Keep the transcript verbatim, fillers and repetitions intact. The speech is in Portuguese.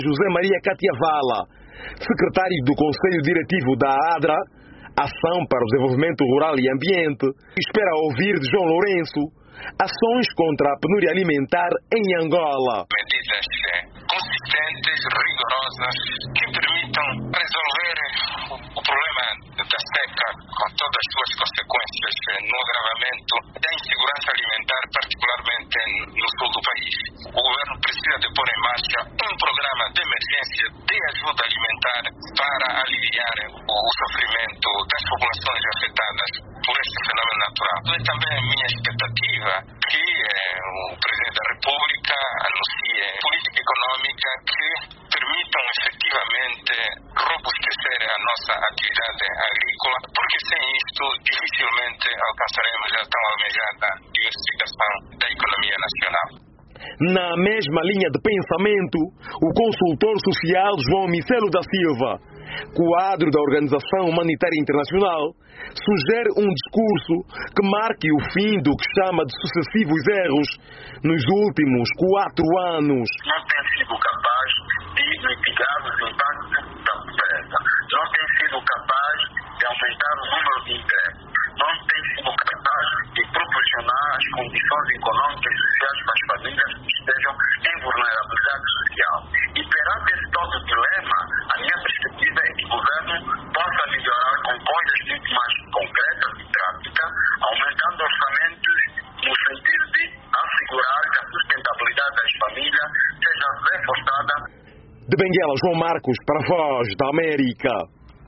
José Maria Catiavala, secretário do Conselho Diretivo da ADRA, Ação para o Desenvolvimento Rural e Ambiente, espera ouvir de João Lourenço ações contra a penúria alimentar em Angola. Medidas consistentes, rigorosas, que permitam resolver o problema da seca com todas as suas consequências no agravamento da insegurança alimentar, particularmente no sul do país. O governo precisa de pôr em marcha um programa de emergência de ajuda alimentar para aliviar o sofrimento das populações afetadas por este fenômeno natural. É também a minha expectativa que eh, o Presidente da República anuncie política econômica que permitam efetivamente robustecer a nossa atividade agrícola, porque sem isto dificilmente alcançaremos a tão almejada diversificação da economia nacional. Na mesma linha de pensamento, o consultor social João Micelo da Silva, quadro da Organização Humanitária Internacional, sugere um discurso que marque o fim do que chama de sucessivos erros nos últimos quatro anos. Não tem sido capaz de mitigar os impactos da pobreza, não tem sido capaz de aumentar o número de empregos, não tem sido capaz de proporcionar as condições econômicas e sociais para as famílias que estejam em vulnerabilidade social. E perante esse todo dilema, a minha perspectiva é que o governo possa melhorar com coisas muito mais concretas e práticas, aumentando orçamentos no sentido de assegurar que a sustentabilidade das famílias seja reforçada. De Benguela, João Marcos, para a Voz da América.